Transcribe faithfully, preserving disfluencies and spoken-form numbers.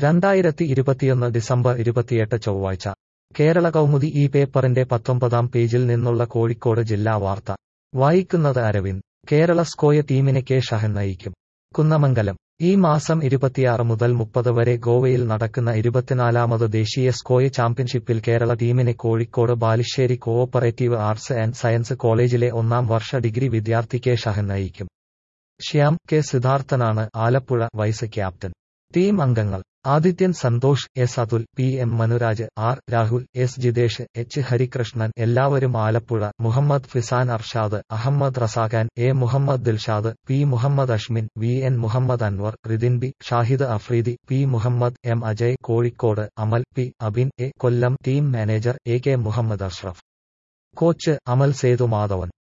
രണ്ടായിരത്തി ഇരുപത്തിയൊന്ന് ഡിസംബർ ഇരുപത്തിയെട്ട് ചൊവ്വാഴ്ച കേരള കൗമുദി ഈ പേപ്പറിന്റെ പത്തൊമ്പതാം പേജിൽ നിന്നുള്ള കോഴിക്കോട് ജില്ലാ വാർത്ത വായിക്കുന്നത് അരവിന്ദ്. കേരള സ്കോയ ടീമിനെ കെ ഷഹൻ നയിക്കും. കുന്നമംഗലം. ഈ മാസം ഇരുപത്തിയാറ് മുതൽ മുപ്പത് വരെ ഗോവയിൽ നടക്കുന്ന ഇരുപത്തിനാലാമത് ദേശീയ സ്കോയ ചാമ്പ്യൻഷിപ്പിൽ കേരള ടീമിനെ Kozhikode Balussery cooperative arts and science കോളേജിലെ ഒന്നാം വർഷ ഡിഗ്രി വിദ്യാർത്ഥി കെ ഷഹൻ നയിക്കും. ശ്യാം കെ സിദ്ധാർത്ഥനാണ് ആലപ്പുഴ വൈസ് ക്യാപ്റ്റൻ. ടീം അംഗങ്ങൾ: Adithyan Santhosh, S Athul, P M Manuraj, R Rahul, S Jithesh, H Harikrishnan. എല്ലാവരും Alappuzha. Muhammed Fizan Arshad, Ahammed Razakhan, A Muhammed Dilshad, P Muhammed Ashmin, V N Muhammed Anwar, Ridhin B, Shahid Afridi, P Muhammed, M Ajay Kozhikode, Amal P, Abin A Kollam. Team manager A K Muhammed Ashraf. Coach Amal Sethu Madhavan.